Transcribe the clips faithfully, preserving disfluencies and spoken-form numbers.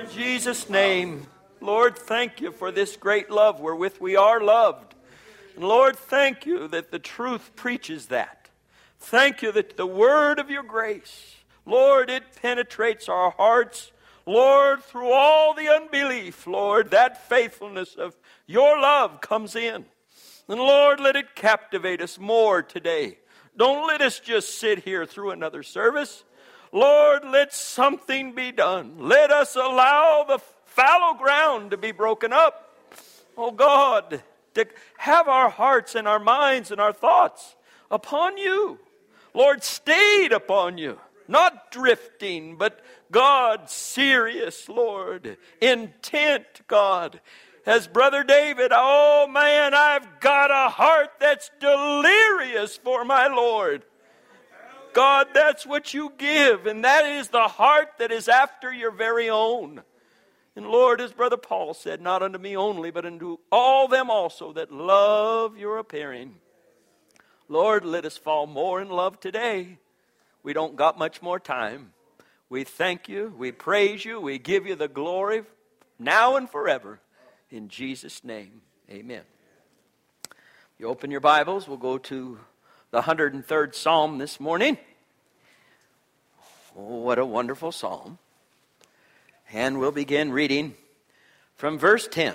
Jesus' name. Lord, thank you for this great love wherewith we are loved. And Lord, thank you that the truth preaches that. Thank you that the word of your grace, Lord, it penetrates our hearts. Lord, through all the unbelief, Lord, that faithfulness of your love comes in. And Lord, let it captivate us more today. Don't let us just sit here through another service. Lord, let something be done. Let us allow the fallow ground to be broken up. Oh God, to have our hearts and our minds and our thoughts upon you. Lord, stayed upon you. Not drifting, but God, serious, Lord. Intent, God. As Brother David, oh man, I've got a heart that's delirious for my Lord. God, that's what you give, and that is the heart that is after your very own. And Lord, as Brother Paul said, not unto me only, but unto all them also that love your appearing. Lord, let us fall more in love today. We don't got much more time. We thank you, we praise you, we give you the glory now and forever. In Jesus' name, amen. You open your Bibles, we'll go to the one hundred third Psalm this morning. Oh, what a wonderful psalm. And we'll begin reading from verse ten.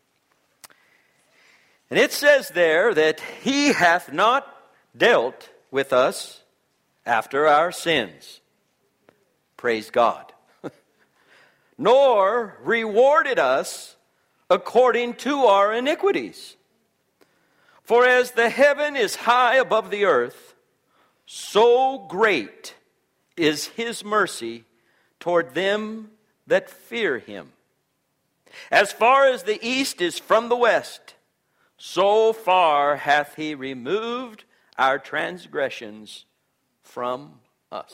And it says there that he hath not dealt with us after our sins. Praise God. Nor rewarded us according to our iniquities. For as the heaven is high above the earth, so great is his mercy toward them that fear him. As far as the east is from the west, so far hath he removed our transgressions from us.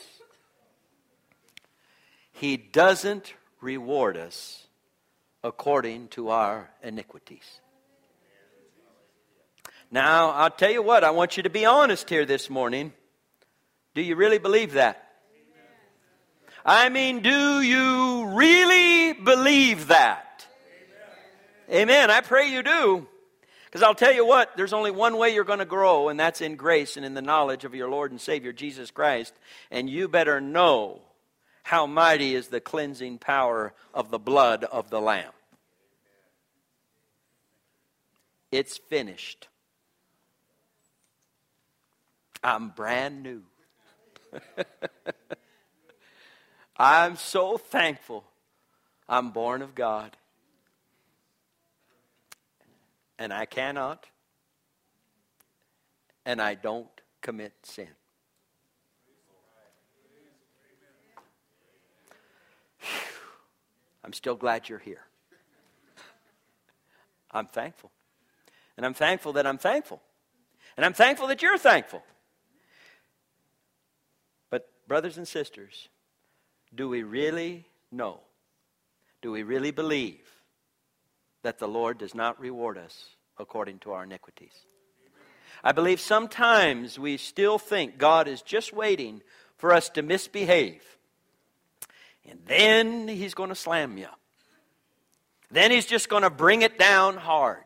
He doesn't reward us according to our iniquities. Now, I'll tell you what, I want you to be honest here this morning. Do you really believe that? I mean, do you really believe that? Amen. I pray you do. Because I'll tell you what, there's only one way you're going to grow, and that's in grace and in the knowledge of your Lord and Savior, Jesus Christ. And you better know how mighty is the cleansing power of the blood of the Lamb. It's finished. I'm brand new. I'm so thankful I'm born of God. And I cannot, and I don't commit sin. Whew. I'm still glad you're here. I'm thankful. And I'm thankful that I'm thankful. And I'm thankful that you're thankful. But brothers and sisters, do we really know? Do we really believe that the Lord does not reward us according to our iniquities? I believe sometimes we still think God is just waiting for us to misbehave. And then he's going to slam you. Then he's just going to bring it down hard.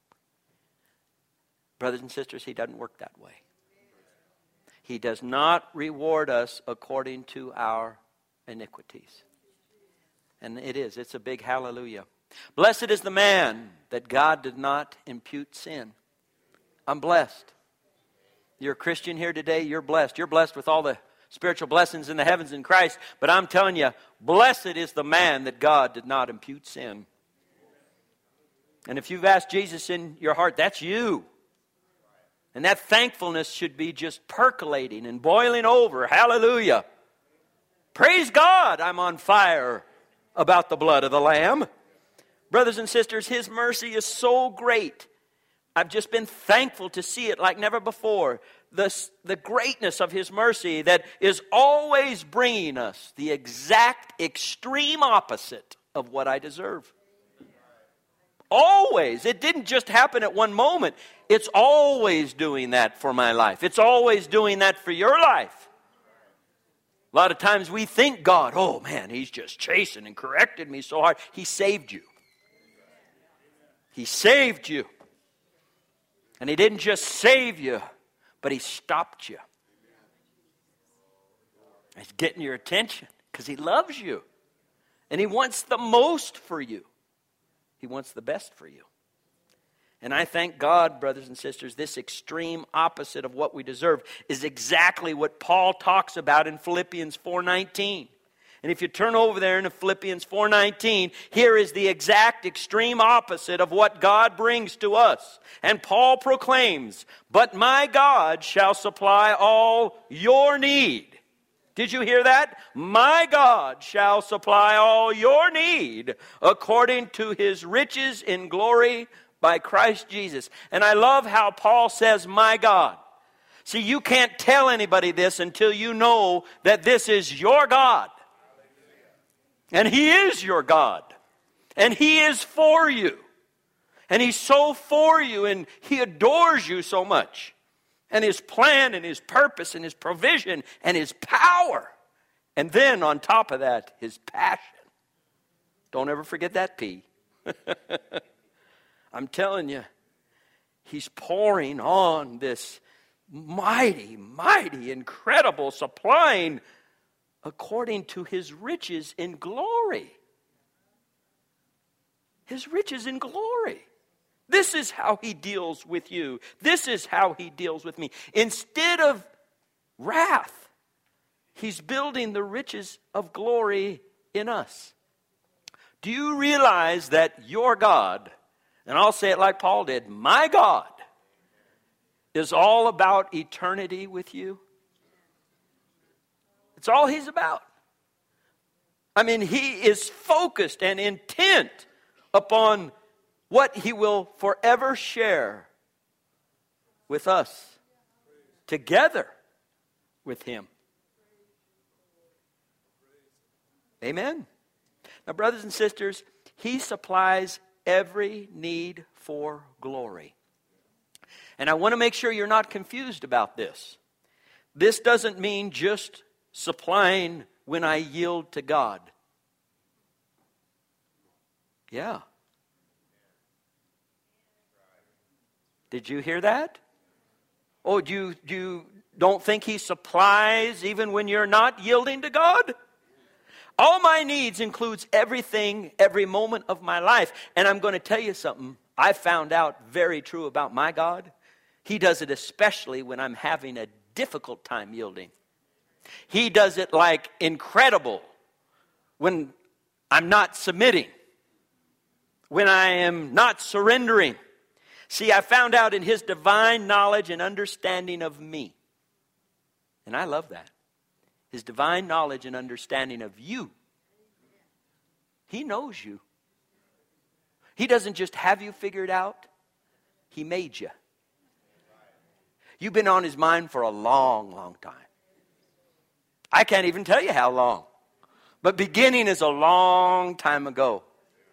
Brothers and sisters, he doesn't work that way. He does not reward us according to our iniquities. And it is. It's a big hallelujah. Blessed is the man that God did not impute sin. I'm blessed. You're a Christian here today, you're blessed. You're blessed with all the spiritual blessings in the heavens in Christ. But I'm telling you, blessed is the man that God did not impute sin. And if you've asked Jesus in your heart, that's you. And that thankfulness should be just percolating and boiling over. Hallelujah. Praise God, I'm on fire about the blood of the Lamb. Brothers and sisters, his mercy is so great. I've just been thankful to see it like never before. The, the greatness of his mercy that is always bringing us the exact extreme opposite of what I deserve. Always. It didn't just happen at one moment. It's always doing that for my life. It's always doing that for your life. A lot of times we think God, oh man, He's just chasing and corrected me so hard. He saved you. He saved you. And He didn't just save you, but He stopped you. He's getting your attention because He loves you. And He wants the most for you. He wants the best for you. And I thank God, brothers and sisters, this extreme opposite of what we deserve is exactly what Paul talks about in Philippians four nineteen. And if you turn over there into Philippians four nineteen, here is the exact extreme opposite of what God brings to us. And Paul proclaims, "But my God shall supply all your need." Did you hear that? My God shall supply all your need according to His riches in glory by Christ Jesus. And I love how Paul says, my God. See, you can't tell anybody this until you know that this is your God. And He is your God. And He is for you. And He's so for you, and He adores you so much. And His plan and His purpose and His provision and His power. And then on top of that, His passion. Don't ever forget that P. I'm telling you, He's pouring on this mighty, mighty, incredible supplying according to His riches in glory. His riches in glory. This is how He deals with you. This is how He deals with me. Instead of wrath, He's building the riches of glory in us. Do you realize that your God, and I'll say it like Paul did, my God is all about eternity with you? It's all He's about. I mean, He is focused and intent upon what He will forever share with us, together with Him. Amen. Now, brothers and sisters, He supplies every need for glory. And I want to make sure you're not confused about this. This doesn't mean just supplying when I yield to God. Yeah. Did you hear that? Oh, do you, do you don't think He supplies even when you're not yielding to God? All my needs includes everything, every moment of my life. And I'm going to tell you something I found out very true about my God. He does it especially when I'm having a difficult time yielding. He does it like incredible when I'm not submitting, when I am not surrendering. See, I found out in His divine knowledge and understanding of me. And I love that. His divine knowledge and understanding of you. He knows you. He doesn't just have you figured out. He made you. You've been on His mind for a long, long time. I can't even tell you how long. But beginning is a long time ago.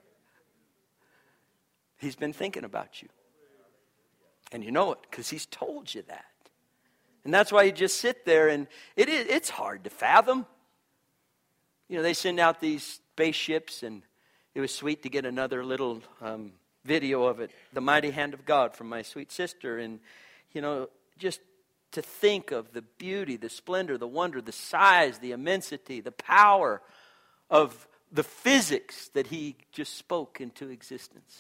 He's been thinking about you. And you know it because He's told you that. And that's why you just sit there, and it is, it's hard to fathom. You know, they send out these spaceships, and it was sweet to get another little um, video of it, The Mighty Hand of God, from my sweet sister. And, you know, just to think of the beauty, the splendor, the wonder, the size, the immensity, the power of the physics that He just spoke into existence.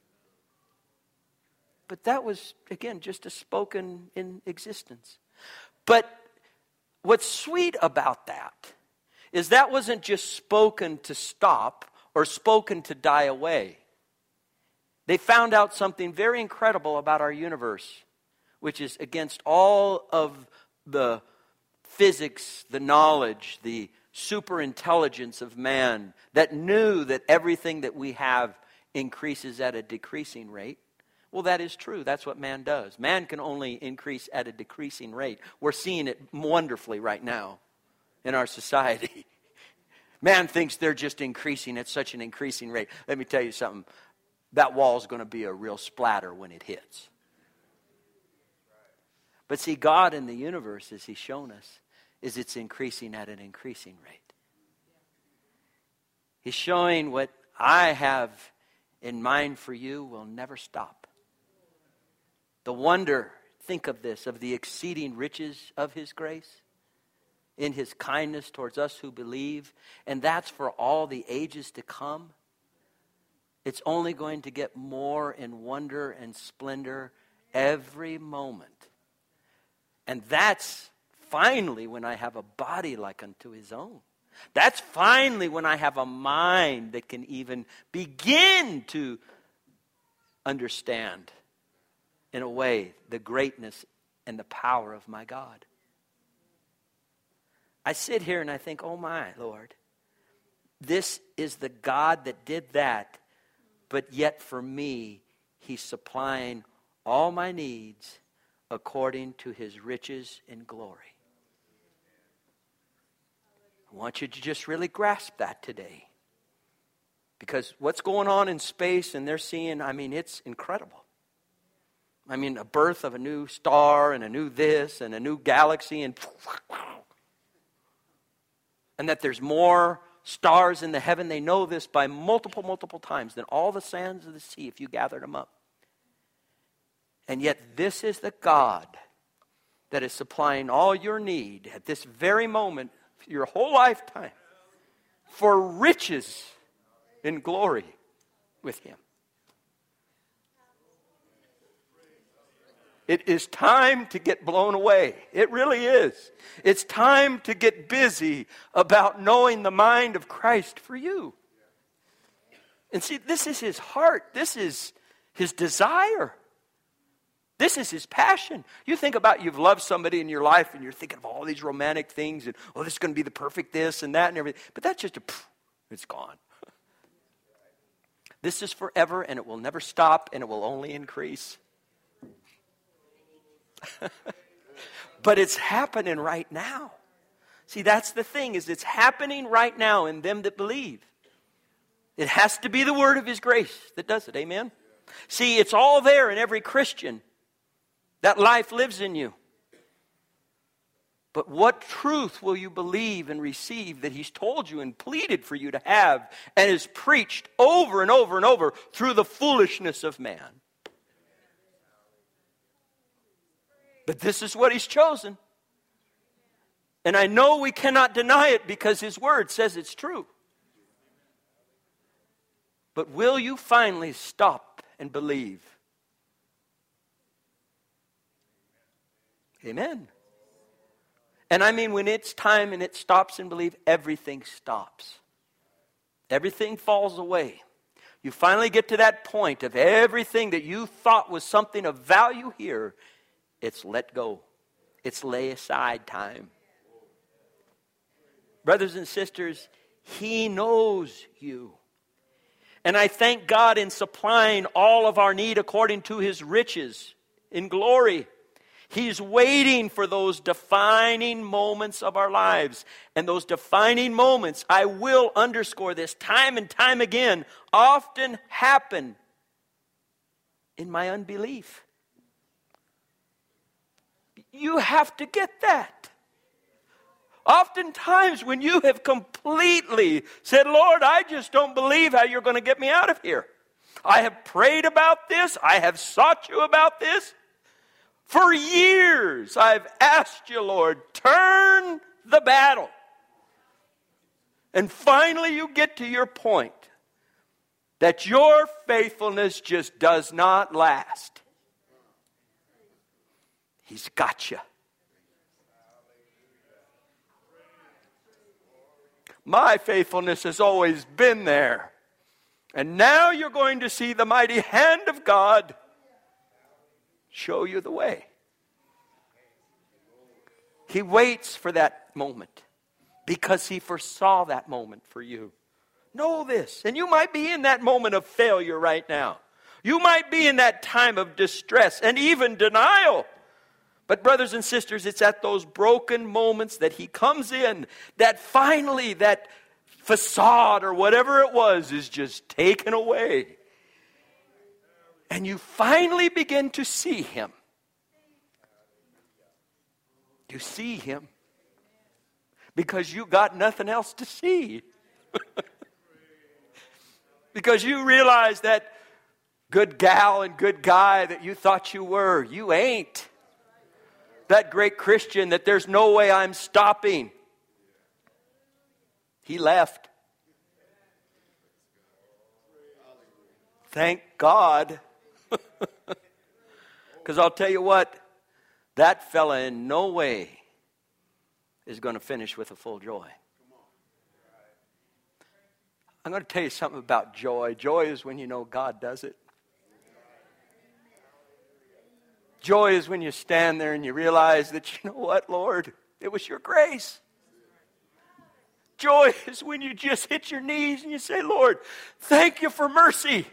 But that was, again, just a spoken in existence. But what's sweet about that is that wasn't just spoken to stop or spoken to die away. They found out something very incredible about our universe, which is against all of the physics, the knowledge, the superintelligence of man that knew that everything that we have increases at a decreasing rate. Well, that is true. That's what man does. Man can only increase at a decreasing rate. We're seeing it wonderfully right now in our society. Man thinks they're just increasing at such an increasing rate. Let me tell you something. That wall's going to be a real splatter when it hits. But see, God in the universe, as He's shown us, is it's increasing at an increasing rate. He's showing what I have in mind for you will never stop. The wonder, think of this, of the exceeding riches of His grace in His kindness towards us who believe, and that's for all the ages to come. It's only going to get more in wonder and splendor every moment. And that's finally when I have a body like unto His own. That's finally when I have a mind that can even begin to understand, in a way, the greatness and the power of my God. I sit here and I think, oh my, Lord, this is the God that did that, but yet for me, He's supplying all my needs according to His riches in glory. I want you to just really grasp that today. Because what's going on in space and they're seeing, I mean, it's incredible. I mean, a birth of a new star and a new this and a new galaxy and and that there's more stars in the heaven. They know this by multiple, multiple times than all the sands of the sea if you gathered them up. And yet this is the God that is supplying all your need at this very moment, your whole lifetime, for riches in glory with Him. It is time to get blown away. It really is. It's time to get busy about knowing the mind of Christ for you. And see, this is His heart. This is His desire. This is His passion. You think about you've loved somebody in your life and you're thinking of all these romantic things and, oh, this is going to be the perfect this and that and everything. But that's just a, poof, it's gone. This is forever and it will never stop and it will only increase. But it's happening right now. See, that's the thing, is it's happening right now in them that believe. It has to be the word of His grace that does it. Amen? See, it's all there in every Christian. That life lives in you. But what truth will you believe and receive that He's told you and pleaded for you to have and is preached over and over and over through the foolishness of man? But this is what He's chosen. And I know we cannot deny it because His word says it's true. But will you finally stop and believe? Amen. And I mean, when it's time and it stops and believe, everything stops. Everything falls away. You finally get to that point of everything that you thought was something of value here. It's let go. It's lay aside time. Brothers and sisters, He knows you. And I thank God in supplying all of our need according to His riches in glory. He's waiting for those defining moments of our lives. And those defining moments, I will underscore this time and time again, often happen in my unbelief. You have to get that. Oftentimes when you have completely said, Lord, I just don't believe how you're going to get me out of here. I have prayed about this. I have sought you about this. For years I've asked you, Lord, turn the battle. And finally you get to your point that your faithfulness just does not last. He's got you. My faithfulness has always been there. And now you're going to see the mighty hand of God show you the way. He waits for that moment because He foresaw that moment for you. Know this. And you might be in that moment of failure right now. You might be in that time of distress and even denial. But brothers and sisters, it's at those broken moments that He comes in, that finally that facade or whatever it was is just taken away. And you finally begin to see Him. You see Him. Because you got nothing else to see. Because you realize that good gal and good guy that you thought you were, you ain't. That great Christian that there's no way I'm stopping. He left. Thank God. Because I'll tell you what, that fella in no way is going to finish with a full joy. I'm going to tell you something about joy. Joy is when you know God does it. Joy is when you stand there and you realize that, you know what, Lord, it was your grace. Joy is when you just hit your knees and you say, Lord, thank you for mercy.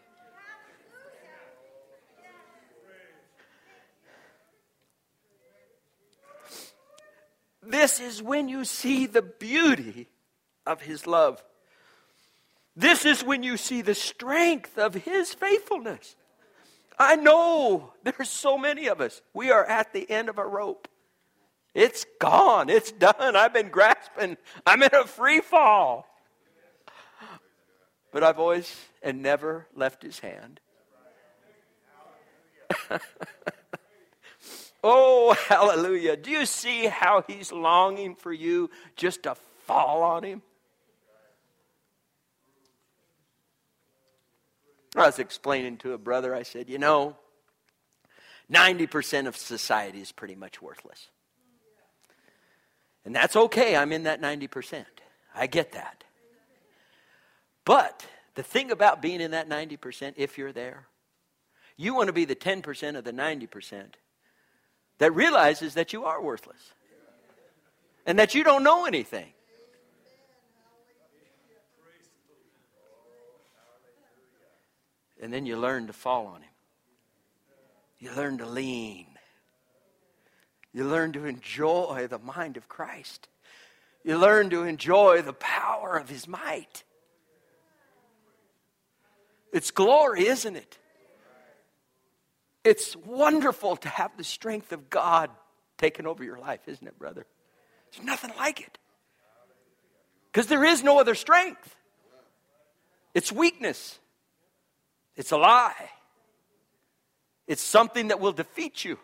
This is when you see the beauty of His love. This is when you see the strength of His faithfulness. I know there's so many of us. We are at the end of a rope. It's gone. It's done. I've been grasping. I'm in a free fall. But I've always and never left His hand. Oh, hallelujah. Do you see how He's longing for you just to fall on Him? I was explaining to a brother, I said, you know, ninety percent of society is pretty much worthless. And that's okay, I'm in that ninety percent. I get that. But the thing about being in that ninety percent, if you're there, you want to be the ten percent of the ninety percent that realizes that you are worthless. And that you don't know anything. And then you learn to fall on Him. You learn to lean. You learn to enjoy the mind of Christ. You learn to enjoy the power of His might. It's glory, isn't it? It's wonderful to have the strength of God taken over your life, isn't it, brother? There's nothing like it. Because there is no other strength. It's weakness. It's a lie. It's something that will defeat you.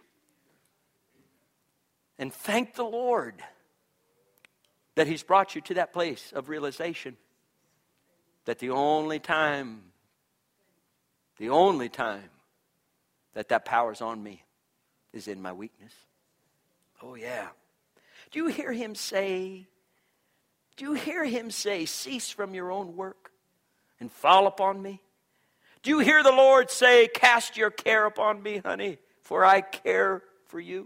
And thank the Lord that He's brought you to that place of realization that the only time, the only time that that power's on me is in my weakness. Oh yeah. Do you hear Him say, do you hear Him say, cease from your own work and fall upon me? Do you hear the Lord say, cast your care upon me, honey, for I care for you?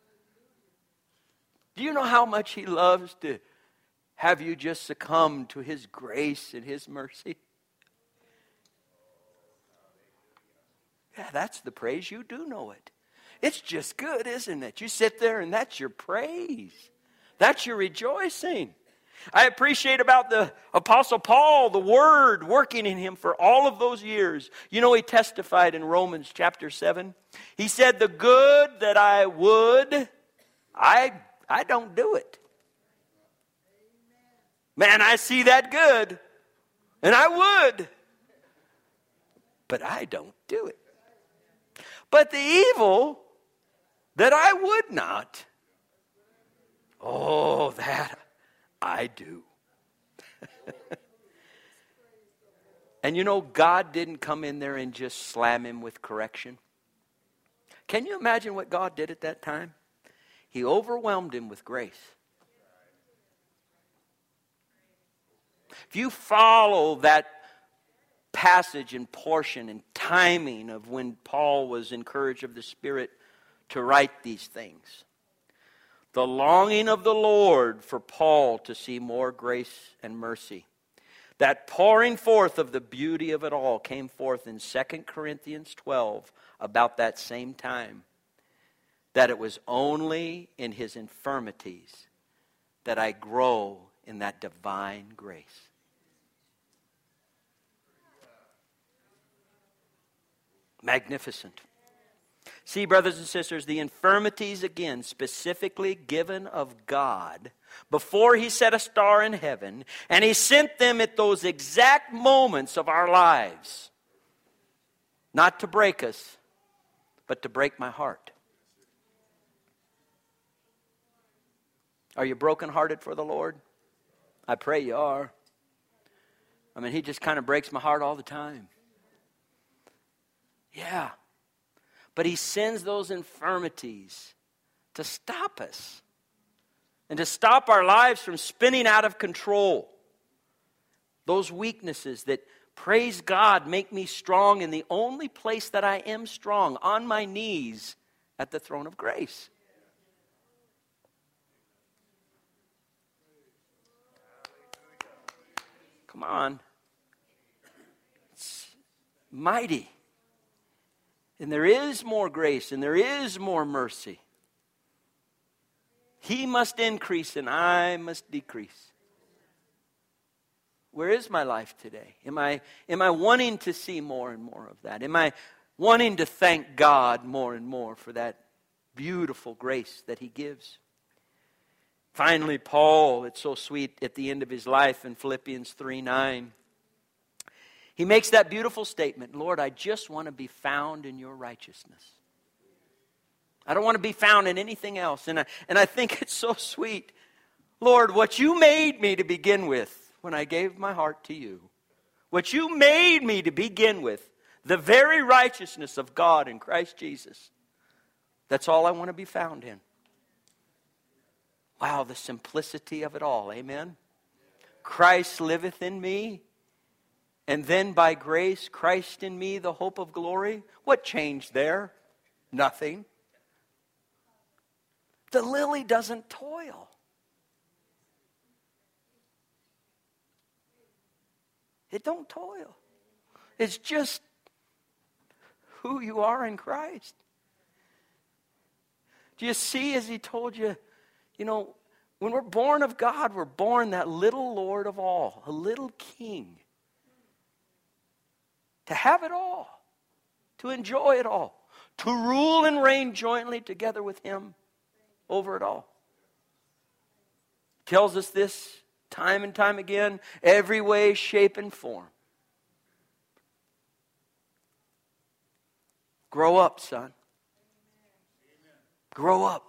Do you know how much He loves to have you just succumb to His grace and His mercy? Yeah, that's the praise. You do know it. It's just good, isn't it? You sit there and that's your praise. That's your rejoicing. I appreciate about the Apostle Paul, the Word working in him for all of those years. You know, he testified in Romans chapter seven. He said, the good that I would, I, I don't do it. Man, I see that good, and I would, but I don't do it. But the evil that I would not, oh, that I do. And you know, God didn't come in there and just slam him with correction. Can you imagine what God did at that time? He overwhelmed him with grace. If you follow that passage and portion and timing of when Paul was encouraged of the Spirit to write these things, the longing of the Lord for Paul to see more grace and mercy, that pouring forth of the beauty of it all came forth in Second Corinthians twelve about that same time, that it was only in his infirmities that I grow in that divine grace. Magnificent. See, brothers and sisters, the infirmities, again, specifically given of God before He set a star in heaven, and He sent them at those exact moments of our lives, not to break us, but to break my heart. Are you brokenhearted for the Lord? I pray you are. I mean, He just kind of breaks my heart all the time. Yeah. But He sends those infirmities to stop us and to stop our lives from spinning out of control. Those weaknesses that, praise God, make me strong in the only place that I am strong, on my knees at the throne of grace. Come on. It's mighty. And there is more grace and there is more mercy. He must increase and I must decrease. Where is my life today? Am I, am I wanting to see more and more of that? Am I wanting to thank God more and more for that beautiful grace that He gives? Finally, Paul, it's so sweet at the end of his life in Philippians three nine. He makes that beautiful statement, Lord, I just want to be found in your righteousness. I don't want to be found in anything else. And I, and I think it's so sweet. Lord, what you made me to begin with when I gave my heart to you, what you made me to begin with, the very righteousness of God in Christ Jesus, that's all I want to be found in. Wow, the simplicity of it all. Amen. Christ liveth in me. And then by grace, Christ in me, the hope of glory. What changed there? Nothing. The lily doesn't toil. It don't toil. It's just who you are in Christ. Do you see, as He told you, you know, when we're born of God, we're born that little Lord of all, a little king. To have it all, to enjoy it all, to rule and reign jointly together with Him over it all. Tells us this time and time again, every way, shape, and form. Grow up, son. Grow up.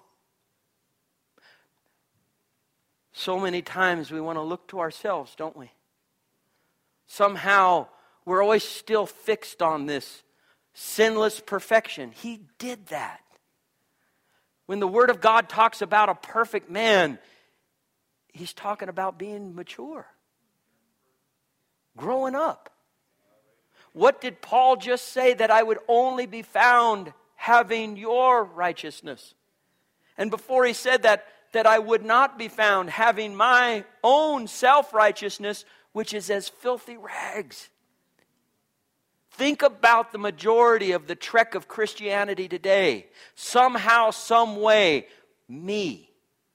So many times we want to look to ourselves, don't we? Somehow we're always still fixed on this sinless perfection. He did that. When the Word of God talks about a perfect man, He's talking about being mature, growing up. What did Paul just say? That I would only be found having your righteousness. And before he said that, that I would not be found having my own self-righteousness, which is as filthy rags. Think about the majority of the trek of Christianity today. Somehow, some way, me.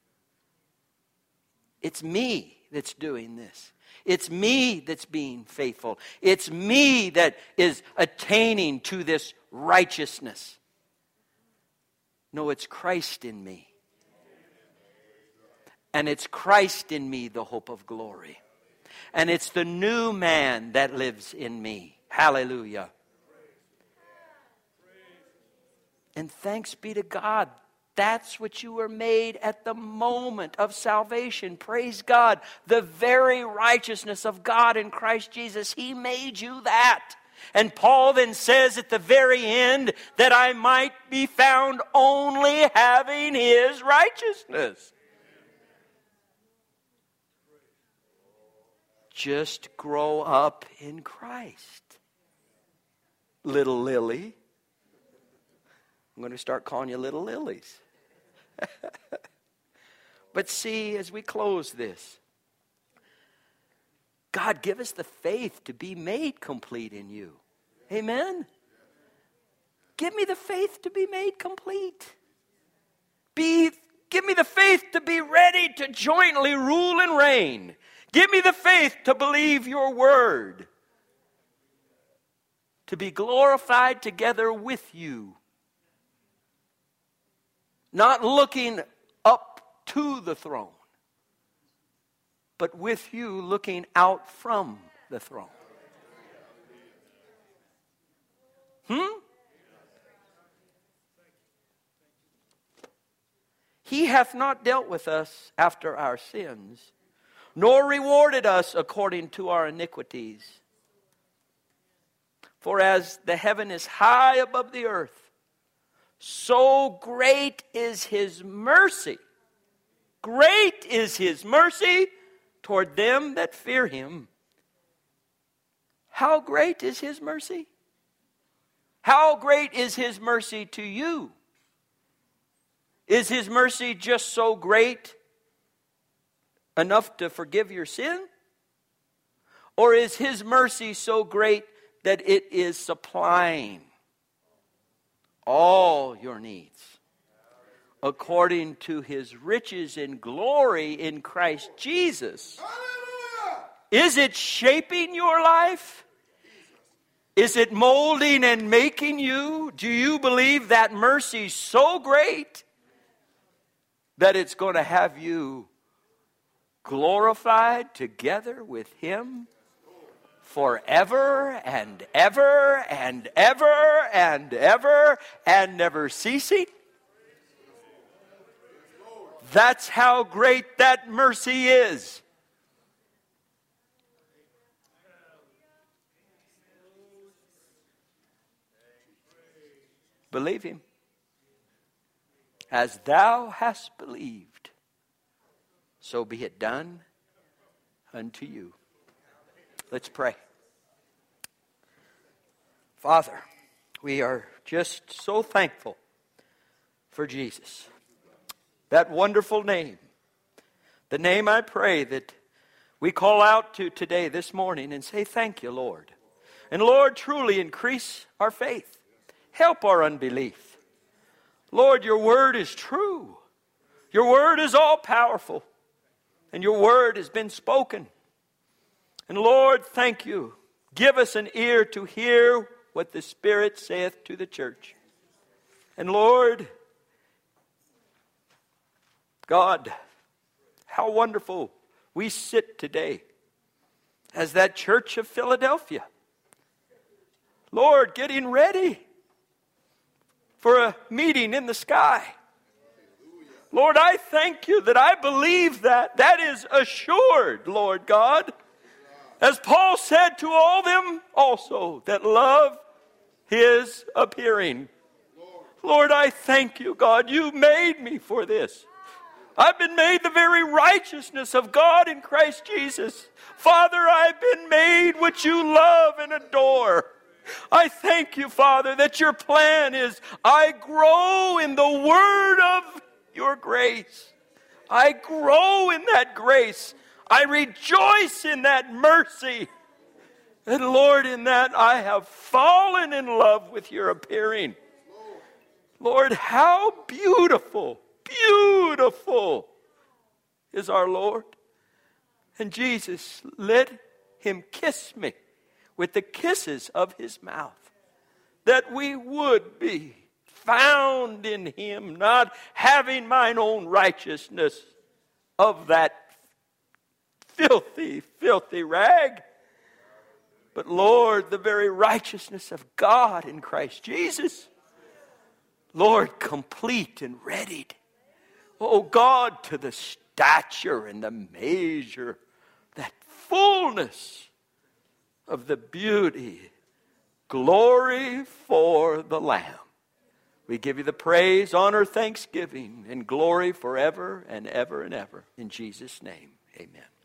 It's me that's doing this. It's me that's being faithful. It's me that is attaining to this righteousness. No, it's Christ in me. And it's Christ in me, the hope of glory. And it's the new man that lives in me. Hallelujah. And thanks be to God. That's what you were made at the moment of salvation. Praise God. The very righteousness of God in Christ Jesus. He made you that. And Paul then says at the very end that I might be found only having His righteousness. Just grow up in Christ. Little Lily. I'm going to start calling you little lilies. But see, as we close this, God, give us the faith to be made complete in you. Amen? Give me the faith to be made complete. Be, give me the faith to be ready to jointly rule and reign. Give me the faith to believe your word. To be glorified together with you. Not looking up to the throne, but with you looking out from the throne. Hmm? He hath not dealt with us after our sins, nor rewarded us according to our iniquities. For as the heaven is high above the earth, so great is His mercy. Great is His mercy toward them that fear Him. How great is His mercy? How great is His mercy to you? Is His mercy just so great enough to forgive your sin? Or is His mercy so great that it is supplying all your needs according to His riches and glory in Christ Jesus? Hallelujah! Is it shaping your life? Is it molding and making you? Do you believe that mercy is so great that it's going to have you glorified together with Him forever and ever and ever and ever and never ceasing? That's how great that mercy is. Believe Him. As thou hast believed, so be it done unto you. Let's pray. Father, we are just so thankful for Jesus. That wonderful name. The name, I pray, that we call out to today, this morning, and say, thank you, Lord. And Lord, truly increase our faith. Help our unbelief. Lord, your word is true. Your word is all powerful. And your word has been spoken. And Lord, thank you. Give us an ear to hear what the Spirit saith to the church. And Lord, God, how wonderful we sit today as that church of Philadelphia. Lord, getting ready for a meeting in the sky. Lord, I thank you that I believe that. That is assured, Lord God. As Paul said to all them also that love His appearing. Lord, I thank you, God. You made me for this. I've been made the very righteousness of God in Christ Jesus. Father, I've been made what you love and adore. I thank you, Father, that your plan is I grow in the word of your grace. I grow in that grace. I rejoice in that mercy. And Lord, in that I have fallen in love with your appearing. Lord, how beautiful, beautiful is our Lord. And Jesus, let Him kiss me with the kisses of His mouth, that we would be found in Him, not having mine own righteousness of that filthy, filthy rag, but Lord, the very righteousness of God in Christ Jesus. Lord, complete and readied. Oh God, to the stature and the measure, that fullness of the beauty, glory for the Lamb. We give you the praise, honor, thanksgiving, and glory forever and ever and ever. In Jesus' name, amen.